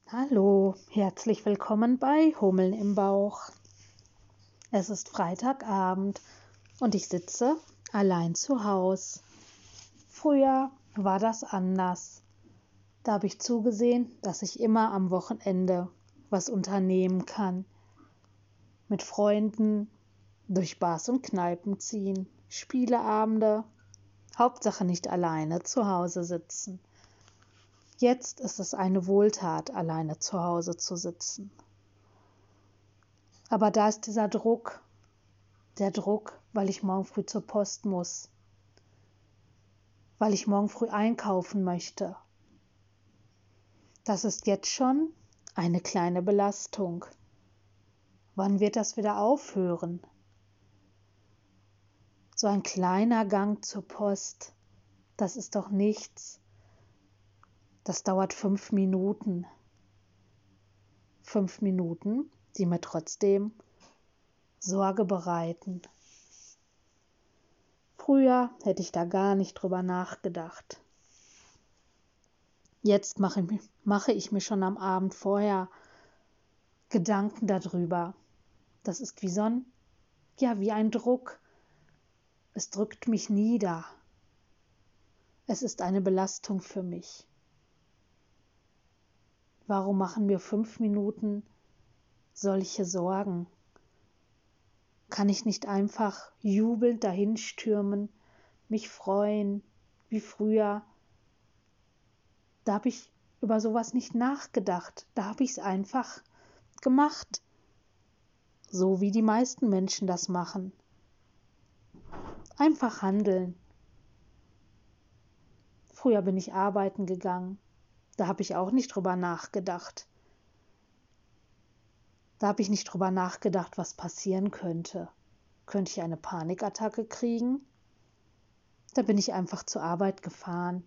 Hallo, herzlich willkommen bei Hummeln im Bauch. Es ist Freitagabend und ich sitze allein zu Hause. Früher war das anders. Da habe ich zugesehen, dass ich immer am Wochenende was unternehmen kann. Mit Freunden durch Bars und Kneipen ziehen, Spieleabende, Hauptsache nicht alleine zu Hause sitzen. Jetzt ist es eine Wohltat, alleine zu Hause zu sitzen. Aber da ist dieser Druck, der Druck, weil ich morgen früh zur Post muss, weil ich morgen früh einkaufen möchte. Das ist jetzt schon eine kleine Belastung. Wann wird das wieder aufhören? So ein kleiner Gang zur Post, das ist doch nichts. Das dauert 5 Minuten. 5 Minuten, die mir trotzdem Sorge bereiten. Früher hätte ich da gar nicht drüber nachgedacht. Jetzt mache ich mir schon am Abend vorher Gedanken darüber. Das ist wie ein Druck. Es drückt mich nieder. Es ist eine Belastung für mich. Warum machen mir 5 Minuten solche Sorgen? Kann ich nicht einfach jubelnd dahinstürmen, mich freuen, wie früher? Da habe ich über sowas nicht nachgedacht. Da habe ich es einfach gemacht. So wie die meisten Menschen das machen. Einfach handeln. Früher bin ich arbeiten gegangen. Da habe ich auch nicht drüber nachgedacht. Da habe ich nicht drüber nachgedacht, was passieren könnte. Könnte ich eine Panikattacke kriegen? Da bin ich einfach zur Arbeit gefahren.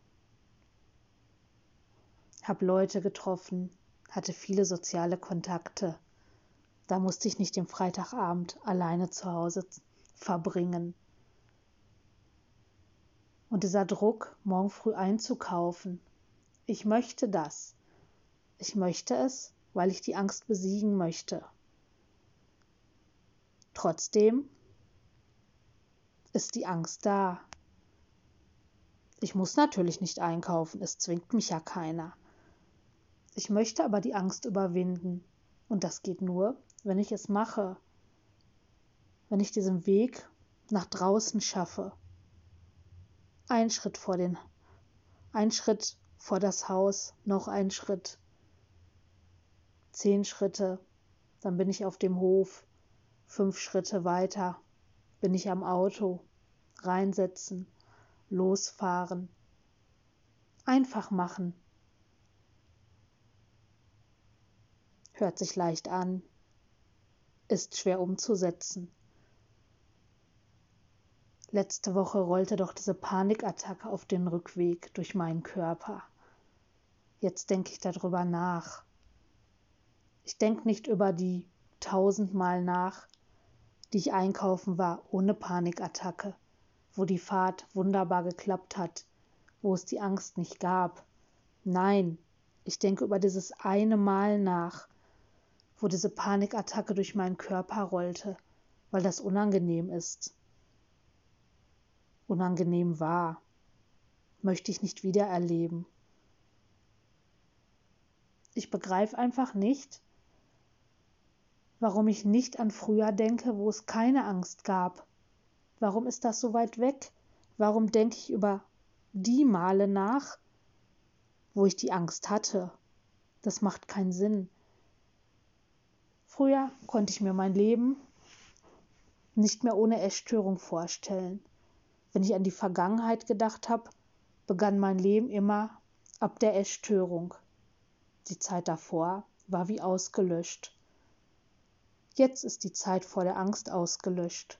Habe Leute getroffen, hatte viele soziale Kontakte. Da musste ich nicht den Freitagabend alleine zu Hause verbringen. Und dieser Druck, morgen früh einzukaufen. Ich möchte das. Ich möchte es, weil ich die Angst besiegen möchte. Trotzdem ist die Angst da. Ich muss natürlich nicht einkaufen, es zwingt mich ja keiner. Ich möchte aber die Angst überwinden. Und das geht nur, wenn ich es mache. Wenn ich diesen Weg nach draußen schaffe. Ein Schritt vor das Haus, noch ein Schritt. 10 Schritte, dann bin ich auf dem Hof. 5 Schritte weiter bin ich am Auto. Reinsetzen, losfahren. Einfach machen. Hört sich leicht an, ist schwer umzusetzen. Letzte Woche rollte doch diese Panikattacke auf den Rückweg durch meinen Körper. Jetzt denke ich darüber nach. Ich denke nicht über die 1000-mal nach, die ich einkaufen war ohne Panikattacke, wo die Fahrt wunderbar geklappt hat, wo es die Angst nicht gab. Nein, ich denke über dieses eine Mal nach, wo diese Panikattacke durch meinen Körper rollte, weil das unangenehm ist. Unangenehm war. Möchte ich nicht wiedererleben. Ich begreife einfach nicht, warum ich nicht an früher denke, wo es keine Angst gab. Warum ist das so weit weg? Warum denke ich über die Male nach, wo ich die Angst hatte? Das macht keinen Sinn. Früher konnte ich mir mein Leben nicht mehr ohne Essstörung vorstellen. Wenn ich an die Vergangenheit gedacht habe, begann mein Leben immer ab der Essstörung. Die Zeit davor war wie ausgelöscht. Jetzt ist die Zeit vor der Angst ausgelöscht.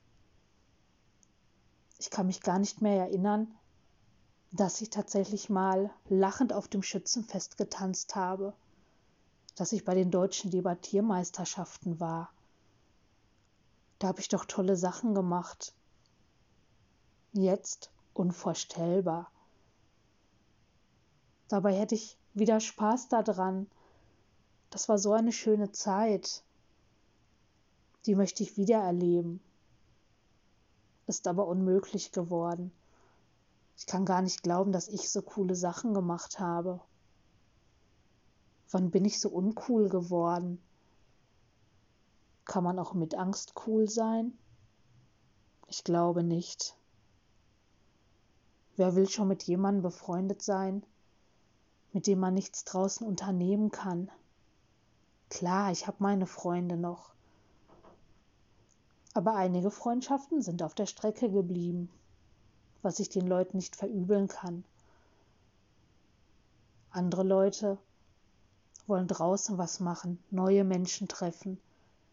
Ich kann mich gar nicht mehr erinnern, dass ich tatsächlich mal lachend auf dem Schützenfest getanzt habe, dass ich bei den deutschen Debattiermeisterschaften war. Da habe ich doch tolle Sachen gemacht. Jetzt unvorstellbar. Dabei hätte ich wieder Spaß daran, Das war so eine schöne Zeit. Die möchte ich wieder erleben. Ist aber unmöglich geworden. Ich kann gar nicht glauben, dass ich so coole Sachen gemacht habe. Wann bin ich so uncool geworden? Kann man auch mit Angst cool sein? Ich glaube nicht. Wer will schon mit jemandem befreundet sein, mit dem man nichts draußen unternehmen kann? Klar, ich habe meine Freunde noch. Aber einige Freundschaften sind auf der Strecke geblieben, was ich den Leuten nicht verübeln kann. Andere Leute wollen draußen was machen, neue Menschen treffen,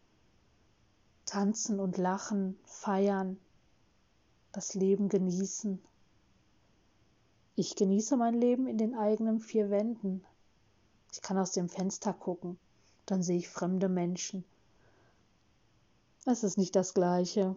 tanzen und lachen, feiern, das Leben genießen. Ich genieße mein Leben in den eigenen vier Wänden. Ich kann aus dem Fenster gucken, dann sehe ich fremde Menschen. Es ist nicht das Gleiche.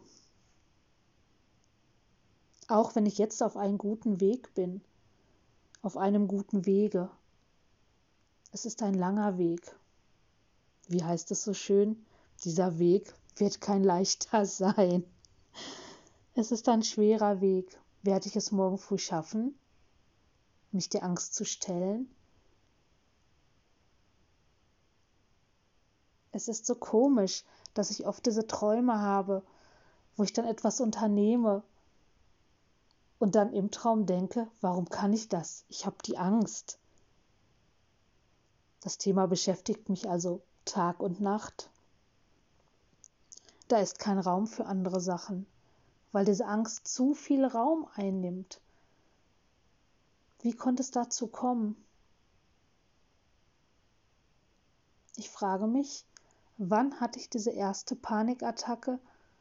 Auch wenn ich jetzt auf einem guten Weg bin, auf einem guten Wege. Es ist ein langer Weg. Wie heißt es so schön? Dieser Weg wird kein leichter sein. Es ist ein schwerer Weg. Werde ich es morgen früh schaffen, mich der Angst zu stellen? Es ist so komisch, dass ich oft diese Träume habe, wo ich dann etwas unternehme und dann im Traum denke, warum kann ich das? Ich habe die Angst. Das Thema beschäftigt mich also Tag und Nacht. Da ist kein Raum für andere Sachen, weil diese Angst zu viel Raum einnimmt. Wie konnte es dazu kommen? Ich frage mich, wann hatte ich diese erste Panikattacke?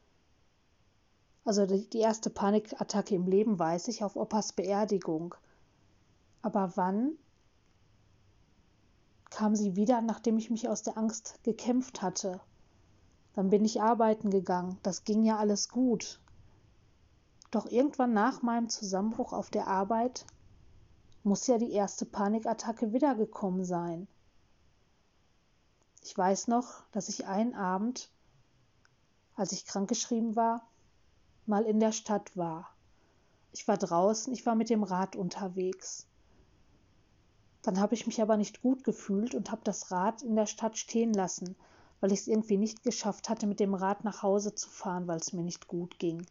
Also die erste Panikattacke im Leben weiß ich auf Opas Beerdigung. Aber wann kam sie wieder, nachdem ich mich aus der Angst gekämpft hatte? Dann bin ich arbeiten gegangen. Das ging ja alles gut. Doch irgendwann nach meinem Zusammenbruch auf der Arbeit muss ja die erste Panikattacke wiedergekommen sein. Ich weiß noch, dass ich einen Abend, als ich krankgeschrieben war, mal in der Stadt war. Ich war draußen, ich war mit dem Rad unterwegs. Dann habe ich mich aber nicht gut gefühlt und habe das Rad in der Stadt stehen lassen, weil ich es irgendwie nicht geschafft hatte, mit dem Rad nach Hause zu fahren, weil es mir nicht gut ging.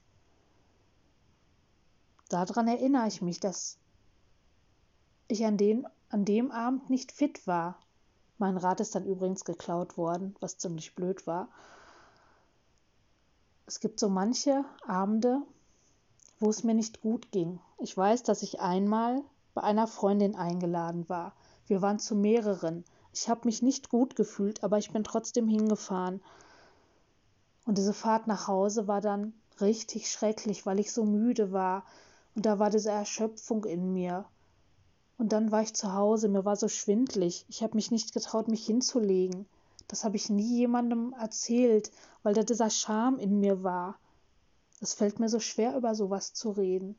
Daran erinnere ich mich, dass ich an dem Abend nicht fit war. Mein Rad ist dann übrigens geklaut worden, was ziemlich blöd war. Es gibt so manche Abende, wo es mir nicht gut ging. Ich weiß, dass ich einmal bei einer Freundin eingeladen war. Wir waren zu mehreren. Ich habe mich nicht gut gefühlt, aber ich bin trotzdem hingefahren. Und diese Fahrt nach Hause war dann richtig schrecklich, weil ich so müde war. Und da war diese Erschöpfung in mir. Und dann war ich zu Hause, mir war so schwindlig. Ich habe mich nicht getraut, mich hinzulegen. Das habe ich nie jemandem erzählt, weil da dieser Scham in mir war. Es fällt mir so schwer, über sowas zu reden.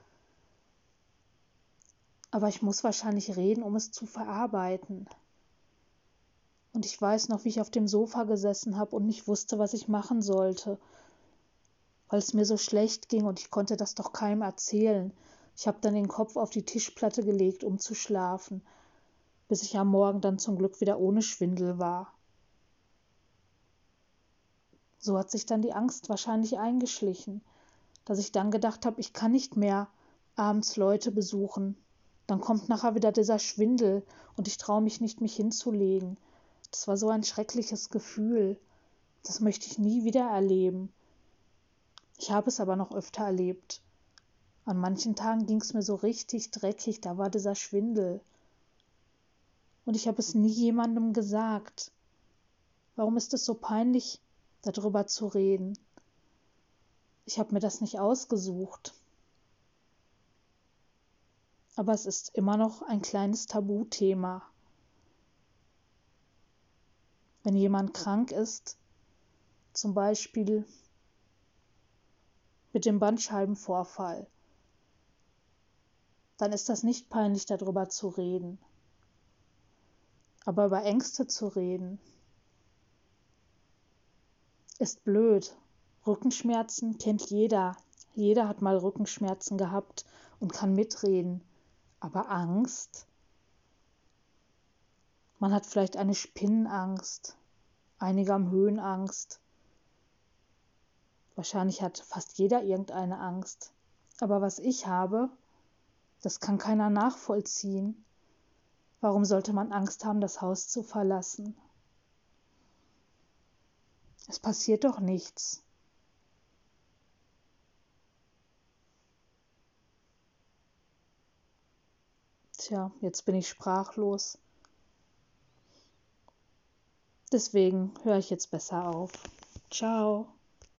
Aber ich muss wahrscheinlich reden, um es zu verarbeiten. Und ich weiß noch, wie ich auf dem Sofa gesessen habe und nicht wusste, was ich machen sollte, weil es mir so schlecht ging und ich konnte das doch keinem erzählen. Ich habe dann den Kopf auf die Tischplatte gelegt, um zu schlafen, bis ich am Morgen dann zum Glück wieder ohne Schwindel war. So hat sich dann die Angst wahrscheinlich eingeschlichen, dass ich dann gedacht habe, ich kann nicht mehr abends Leute besuchen. Dann kommt nachher wieder dieser Schwindel und ich traue mich nicht, mich hinzulegen. Das war so ein schreckliches Gefühl. Das möchte ich nie wieder erleben. Ich habe es aber noch öfter erlebt. An manchen Tagen ging es mir so richtig dreckig, da war dieser Schwindel. Und ich habe es nie jemandem gesagt. Warum ist es so peinlich, darüber zu reden? Ich habe mir das nicht ausgesucht. Aber es ist immer noch ein kleines Tabuthema. Wenn jemand krank ist, zum Beispiel mit dem Bandscheibenvorfall, dann ist das nicht peinlich, darüber zu reden. Aber über Ängste zu reden, ist blöd. Rückenschmerzen kennt jeder. Jeder hat mal Rückenschmerzen gehabt und kann mitreden. Aber Angst? Man hat vielleicht eine Spinnenangst. Einige haben Höhenangst. Wahrscheinlich hat fast jeder irgendeine Angst. Aber was ich habe, das kann keiner nachvollziehen. Warum sollte man Angst haben, das Haus zu verlassen? Es passiert doch nichts. Tja, jetzt bin ich sprachlos. Deswegen höre ich jetzt besser auf. Ciao.